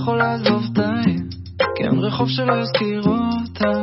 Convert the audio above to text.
יכול לעזוב די, כי אין רחוב שלא יזכיר אותה.